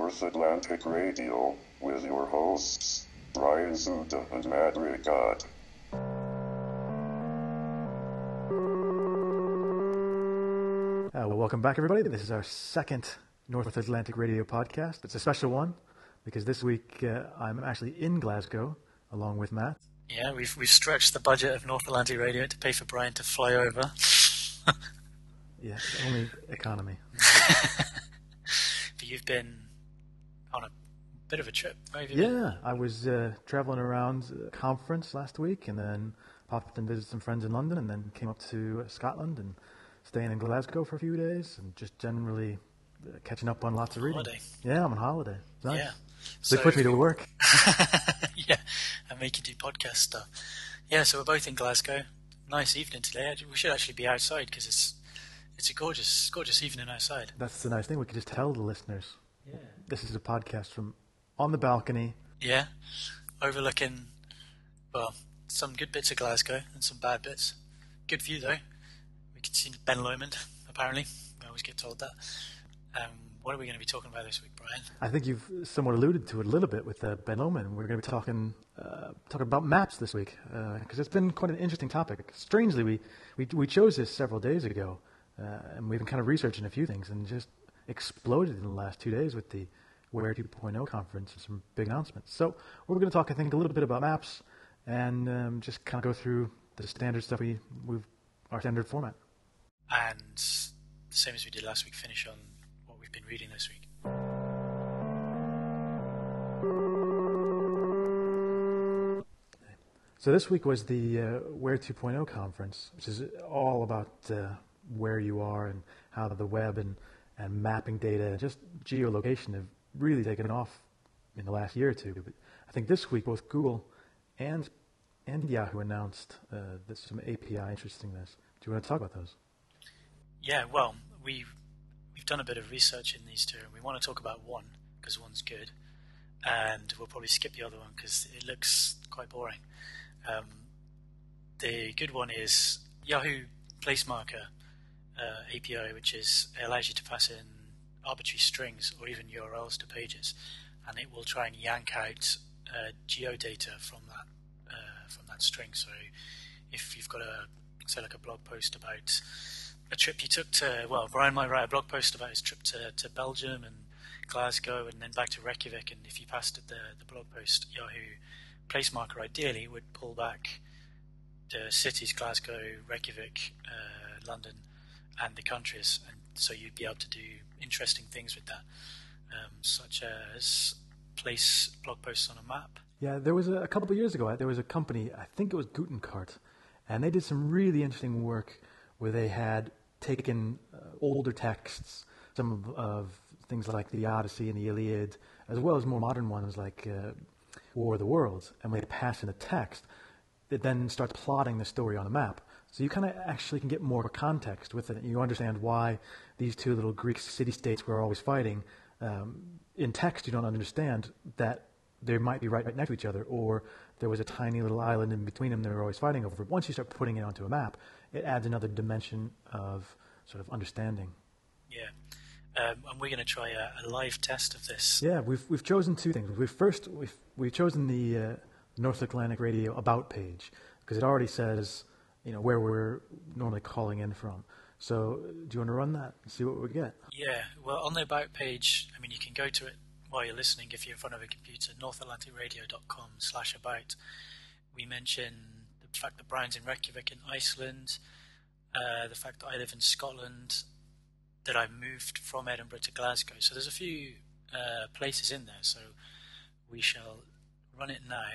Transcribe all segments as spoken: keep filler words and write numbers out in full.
North Atlantic Radio with your hosts, Brian Zuda and Matt Rickard. Uh, well, welcome back, everybody. This is our second North Atlantic Radio podcast. It's a special one because this week uh, I'm actually in Glasgow along with Matt. Yeah, we've we've stretched the budget of North Atlantic Radio to pay for Brian to fly over. Yeah, only economy. But you've been on a bit of a trip, right? Yeah, I was uh, traveling around a conference last week and then popped and visited some friends in London and then came up to uh, Scotland and staying in Glasgow for a few days and just generally uh, catching up on lots of reading. Holiday. Yeah, I'm on holiday. It's nice. Yeah. So they put me to work. Yeah, and make you do podcast stuff. Yeah, so we're both in Glasgow. Nice evening today. We should actually be outside because it's it's a gorgeous, gorgeous evening outside. That's the nice thing. We could just tell the listeners. Yeah. This is a podcast from on the balcony. Yeah, overlooking, well, some good bits of Glasgow and some bad bits. Good view though. We can see Ben Lomond, apparently. We always get told that. Um, what are we going to be talking about this week, Brian? I think you've somewhat alluded to it a little bit with uh, Ben Lomond. We're going to be talking uh, talking about maps this week because uh, it's been quite an interesting topic. Strangely, we, we, we chose this several days ago, uh, and we've been kind of researching a few things and just exploded in the last two days with the Where two point oh conference and some big announcements. So we're going to talk, I think, a little bit about maps and um, just kind of go through the standard stuff we we've our standard format. And the same as we did last week, finish on what we've been reading this week. So this week was the uh, Where two point oh conference, which is all about uh, where you are and how the web and, and mapping data and just geolocation have really taken off in the last year or two. But I think this week both Google and and Yahoo announced uh, there's some A P I interestingness. Do you want to talk about those? Yeah, well, we've, we've done a bit of research in these two, and we want to talk about one, because one's good, and we'll probably skip the other one, because it looks quite boring. Um, the good one is Yahoo Place Marker uh, A P I, which is it allows you to pass in arbitrary strings or even U R Ls to pages, and it will try and yank out uh, geodata from that uh, from that string. So if you've got a, say, like a blog post about a trip you took to, well, Brian might write a blog post about his trip to, to Belgium and Glasgow and then back to Reykjavik, and if you passed it the, the blog post, Yahoo Place Marker ideally would pull back the cities, Glasgow, Reykjavik, uh, London, and the countries, and so you'd be able to do interesting things with that, um, such as place blog posts on a map. Yeah, there was a, a couple of years ago, there was a company, I think it was Gutenkart, and they did some really interesting work where they had taken uh, older texts, some of, of things like the Odyssey and the Iliad, as well as more modern ones like uh, War of the Worlds, and when they pass in the text, it then starts plotting the story on a map. So you kind of actually can get more context with it. You understand why these two little Greek city-states were always fighting. Um, in text, you don't understand that they might be right, right next to each other, or there was a tiny little island in between them they were always fighting over. Once you start putting it onto a map, it adds another dimension of sort of understanding. Yeah. Um, and we're going to try a, a live test of this. Yeah, we've we've chosen two things. We've first we've we've chosen the uh, North Atlantic Radio About page because it already says, you know, where we're normally calling in from. So, do you want to run that and see what we get? Yeah. Well, on the About page, I mean, you can go to it while you're listening if you're in front of a computer. north atlantic radio dot com slash about. We mention the fact that Brian's in Reykjavik in Iceland, uh, the fact that I live in Scotland, that I moved from Edinburgh to Glasgow. So there's a few uh, places in there. So we shall run it now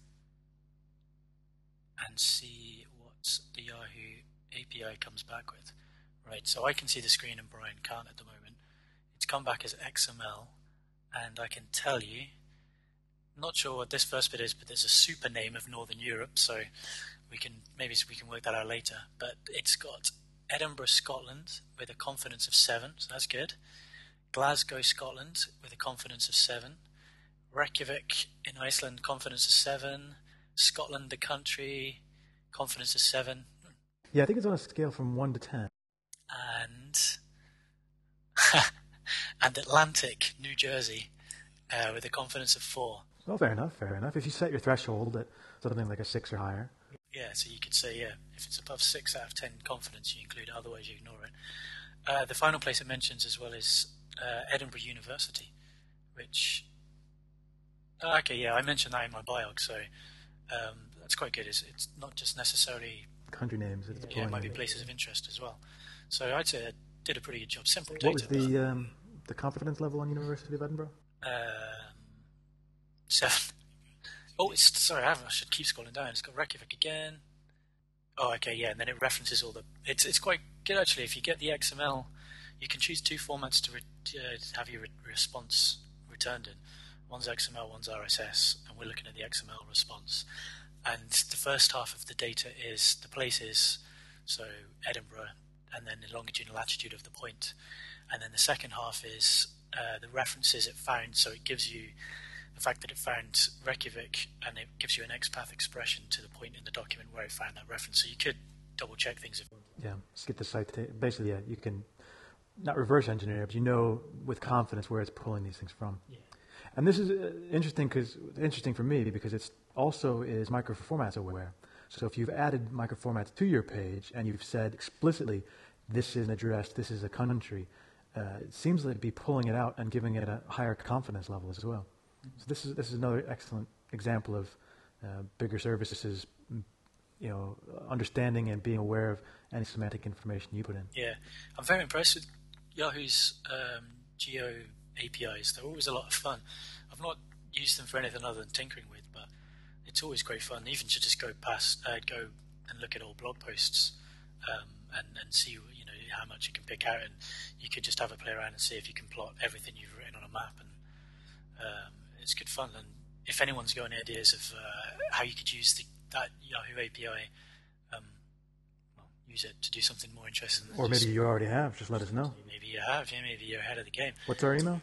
and see what the Yahoo A P I comes back with. Right, so I can see the screen and Brian can't at the moment. It's come back as X M L, and I can tell you, not sure what this first bit is, but there's a super name of Northern Europe, so we can maybe we can work that out later. But it's got Edinburgh, Scotland, with a confidence of seven, so that's good. Glasgow, Scotland, with a confidence of seven. Reykjavik in Iceland, confidence of seven. Scotland, the country, confidence of seven. Yeah, I think it's on a scale from one to ten. And and Atlantic, New Jersey, uh, with a confidence of four. Well, fair enough, fair enough. If you set your threshold at something like a six or higher. Yeah, so you could say, yeah, if it's above six out of ten confidence, you include it, otherwise you ignore it. Uh, the final place it mentions as well is uh, Edinburgh University, which... Uh, okay, yeah, I mentioned that in my biog, so um, that's quite good. It's, it's not just necessarily... Country names. It's yeah, it might be places of interest as well. So I'd say I did a pretty good job. Simple data. What was the um, the confidence level on University of Edinburgh? Um, seven. Oh, it's, sorry, I, haven't, I should keep scrolling down. It's got Reykjavik again. Oh, okay, yeah, and then it references all the... It's it's quite good, actually. If you get the X M L, you can choose two formats to, re, uh, to have your re- response returned in. One's X M L, one's R S S, and we're looking at the X M L response. And the first half of the data is the places, so Edinburgh, and then the longitude and latitude of the point. And then the second half is uh, the references it found, so it gives you the fact that it found Reykjavik, and it gives you an XPath expression to the point in the document where it found that reference. So you could double check things. If yeah, just get the site. To, basically, yeah, you can not reverse engineer, but you know with confidence where it's pulling these things from. Yeah. And this is uh, interesting because interesting for me because it's also is microformats aware. So if you've added microformats to your page and you've said explicitly, this is an address, this is a country, uh, it seems like to be pulling it out and giving it a higher confidence level as well. So this is this is another excellent example of uh, bigger services, you know, understanding and being aware of any semantic information you put in. Yeah, I'm very impressed with Yahoo's um, Geo A P Is. They're always a lot of fun. I've not used them for anything other than tinkering with, but it's always great fun. Even to just go past, uh, go and look at all blog posts um, and and see you know how much you can pick out, and you could just have a play around and see if you can plot everything you've written on a map, and um, it's good fun. And if anyone's got any ideas of uh, how you could use the, that Yahoo A P I, um, well, use it to do something more interesting. Or maybe just, you already have. Just let us know. Maybe you have. Yeah, maybe you're ahead of the game. What's our email?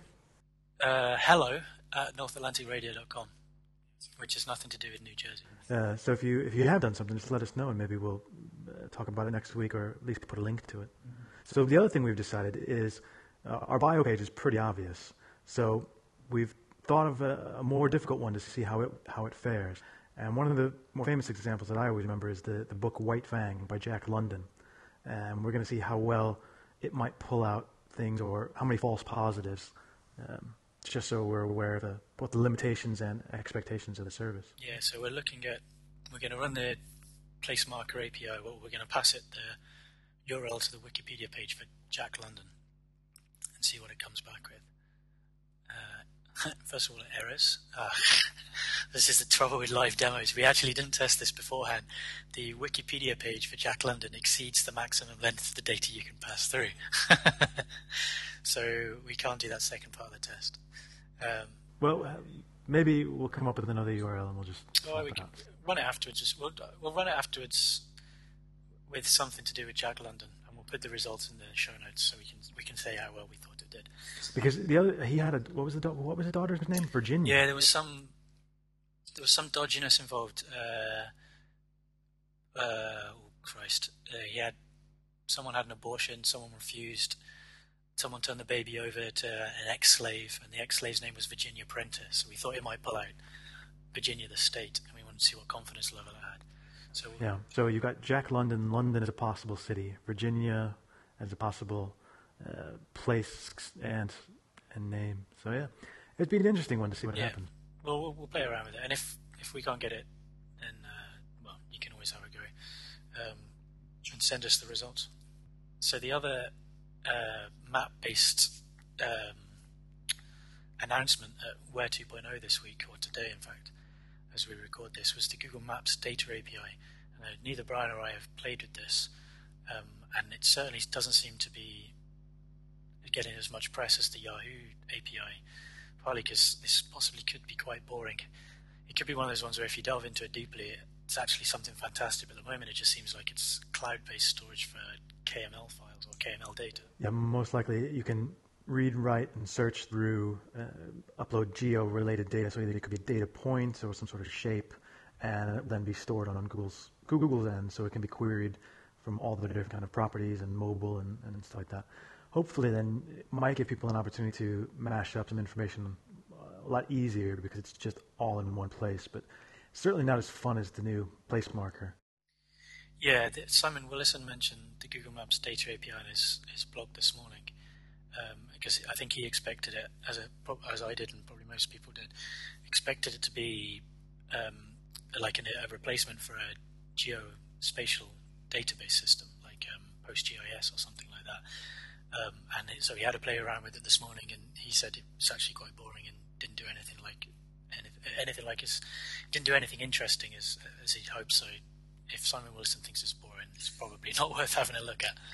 Uh, hello at north atlantic radio dot com, which has nothing to do with New Jersey. Uh, so if you if you have done something, just let us know, and maybe we'll uh, talk about it next week, or at least put a link to it. Mm-hmm. So the other thing we've decided is uh, our bio page is pretty obvious. So we've thought of a, a more difficult one to see how it how it fares. And one of the more famous examples that I always remember is the, the book White Fang by Jack London. And we're going to see how well it might pull out things or how many false positives, um, just so we're aware of the, both the limitations and expectations of the service. Yeah, so we're looking at, we're going to run the place marker A P I. Well, we're going to pass it the U R L to the Wikipedia page for Jack London and see what it comes back with. Uh, first of all, errors. Uh, this is the trouble with live demos. We actually didn't test this beforehand. The Wikipedia page for Jack London exceeds the maximum length of the data you can pass through. So we can't do that second part of the test. Um, well, uh, maybe we'll come up with another U R L and we'll just well, we can out. run it afterwards. Just, we'll, we'll run it afterwards with something to do with Jack London, and we'll put the results in the show notes so we can we can say how well we thought it did. Because the other, he had a what was the what was the daughter's name? Virginia. Yeah, there was some there was some dodginess involved. Uh, uh, oh Christ, uh, he had someone had an abortion, someone refused. Someone turned the baby over to an ex-slave, and the ex-slave's name was Virginia Prentice. So we thought it might pull out Virginia the state, and we wanted to see what confidence level it had. So yeah. So you got Jack London, London as a possible city, Virginia as a possible uh, place and and name. So yeah, it'd be an interesting one to see what yeah. happens. Well, well, we'll play around with it, and if if we can't get it, then uh, well, you can always have a go um, and send us the results. So the other. Uh, map-based um, announcement at Where two point oh this week, or today in fact, as we record this, was the Google Maps data A P I. And, uh, neither Brian or I have played with this, um, and it certainly doesn't seem to be getting as much press as the Yahoo A P I, partly because this possibly could be quite boring. It could be one of those ones where if you delve into it deeply, it's actually something fantastic, but at the moment it just seems like it's cloud-based storage for K M L files or K M L data. Yeah, most likely you can read, write, and search through, uh, upload geo-related data, so either it could be data points or some sort of shape, and then be stored on, on Google's Google's end, so it can be queried from all the different kind of properties and mobile and, and stuff like that. Hopefully then it might give people an opportunity to mash up some information uh, a lot easier because it's just all in one place, but certainly not as fun as the new place marker. Yeah, the, Simon Willison mentioned the Google Maps data A P I in his, his blog this morning, um, because I think he expected it, as a as I did and probably most people did, expected it to be um, like an, a replacement for a geospatial database system, like um, PostGIS or something like that. Um, and so he had to play around with it this morning, and he said it was actually quite boring and didn't do anything like anything, anything like his didn't do anything interesting as as he'd hoped. So if Simon Willison thinks it's boring, it's probably not worth having a look at.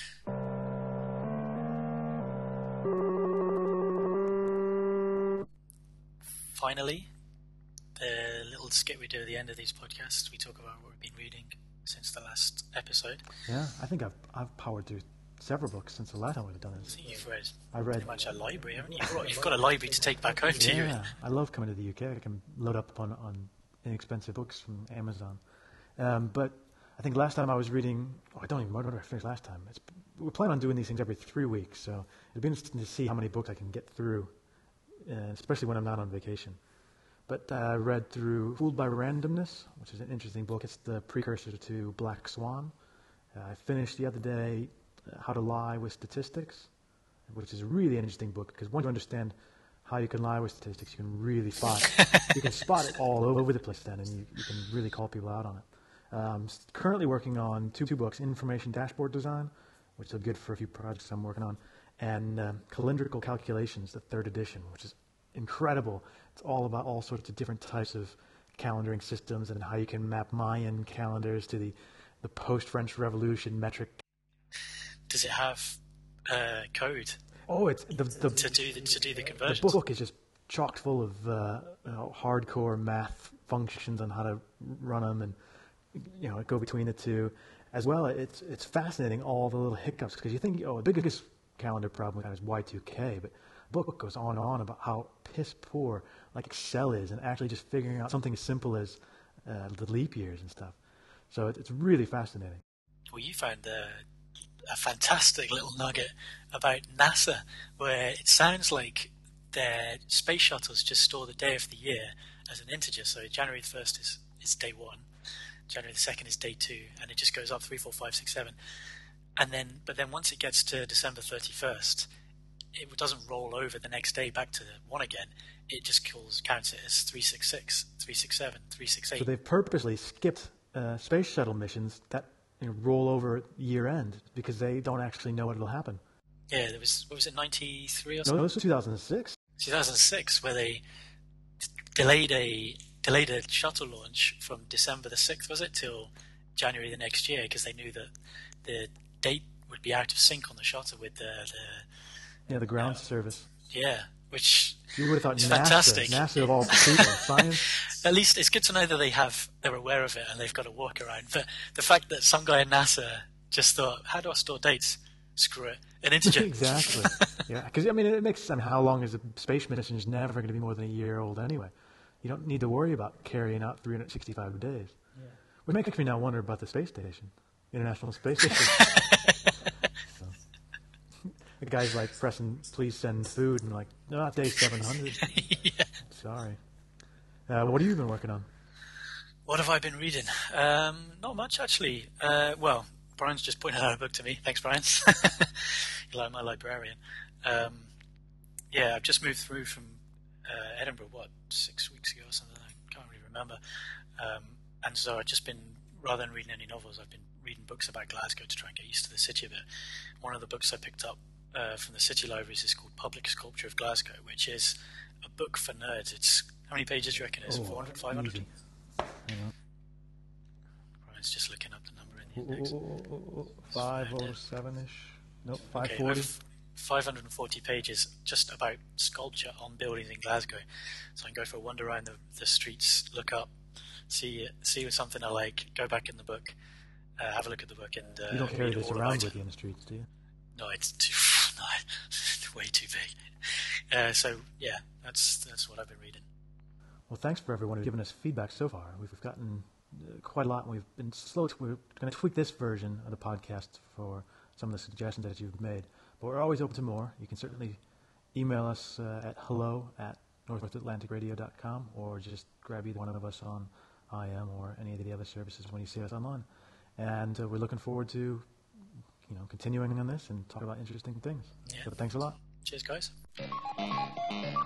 Finally, the little skit we do at the end of these podcasts, we talk about what we've been reading since the last episode. Yeah, I think I've I've powered through several books since the last time we've done this. So you've read, I read pretty much a library, haven't you? You've got, you've got a library to take back home to you. Yeah, I love coming to the U K. I can load up on, on inexpensive books from Amazon. Um, but I think last time I was reading, oh, I don't even remember what I finished last time. It's, we're planning on doing these things every three weeks, so it'd be interesting to see how many books I can get through, uh, especially when I'm not on vacation. But I uh, read through Fooled by Randomness, which is an interesting book. It's the precursor to Black Swan. Uh, I finished the other day uh, How to Lie with Statistics, which is a really interesting book because once you understand how you can lie with statistics, you can really spot you can spot it all over the place then, and you, you can really call people out on it. Um, currently working on two, two books, Information Dashboard Design, which is good for a few projects I'm working on, and um, Calendrical Calculations, the third edition, which is incredible. It's all about all sorts of different types of calendaring systems and how you can map Mayan calendars to the, the post-French Revolution metric. Does it have uh, code? Oh, it's the, the to do the, to do the conversions. The book is just chock full of uh, you know, hardcore math functions on how to run them and you know go between the two. As well, it's it's fascinating all the little hiccups because you think oh the biggest calendar problem we have is Y two K, but the book goes on and on about how piss poor like Excel is and actually just figuring out something as simple as uh, the leap years and stuff. So it, it's really fascinating. Well, you found the. a fantastic little nugget about NASA, where it sounds like their space shuttles just store the day of the year as an integer. So January the first is, is day one, January the second is day two, and it just goes up three, four, five, six, seven. And then, but then once it gets to December thirty-first, it doesn't roll over the next day back to one again. It just calls, counts it as three six six, three six seven, three six eight. So they've purposely skipped uh, space shuttle missions that you know, roll over year end because they don't actually know what will happen. Yeah, there was, what was it, ninety-three or No, something? it was two thousand six. two thousand six, where they d- delayed a delayed a shuttle launch from December the sixth, was it, till January the next year, because they knew that the date would be out of sync on the shuttle with the... the yeah, the ground uh, service. Yeah, which you would have thought is NASA, fantastic. NASA of all people, science. At least it's good to know that they have, they're aware of it and they've got a workaround. But the fact that some guy in NASA just thought, how do I store dates? Screw it, an integer. Exactly. Yeah, because I mean, it makes. I mean, how long is a space mission is never going to be more than a year old anyway. You don't need to worry about carrying out three hundred sixty-five days. Yeah. Which makes me now wonder about the space station, International Space Station. So, the guy's like pressing, "Please send food," and like, "No, not day seven hundred." Yeah. Sorry. Uh, what have you been working on? What have I been reading? Um, not much, actually. Uh, well, Brian's just pointed out a book to me. Thanks, Brian. You're like my librarian. Um, yeah, I've just moved through from uh, Edinburgh, what, six weeks ago or something? I can't really remember. Um, and so I've just been, rather than reading any novels, I've been reading books about Glasgow to try and get used to the city a bit. One of the books I picked up uh, from the city libraries is called Public Sculpture of Glasgow, which is a book for nerds. It's, how many pages do you reckon it is? Oh, four hundred, five hundred? Easy. Hang on. Brian's just looking up the number in the index. five oh seven-ish. Nope, Okay, five forty. I've five hundred forty pages just about sculpture on buildings in Glasgow. So I can go for a wander around the, the streets, look up, see see something I like, go back in the book, uh, have a look at the book, and uh, You don't carry read this all around about with it. you in the streets, do you? No, it's too no, it's way too big. Uh, so yeah, that's that's what I've been reading. Well, thanks for everyone who's given us feedback so far. We've gotten uh, quite a lot, and we've been slow. To, we're going to tweak this version of the podcast for some of the suggestions that you've made. But we're always open to more. You can certainly email us uh, at hello at north atlantic radio dot com, or just grab either one of us on I M or any of the other services when you see us online. And uh, we're looking forward to, you know, continuing on this and talk about interesting things. Yeah. So thanks a lot. Cheers, guys.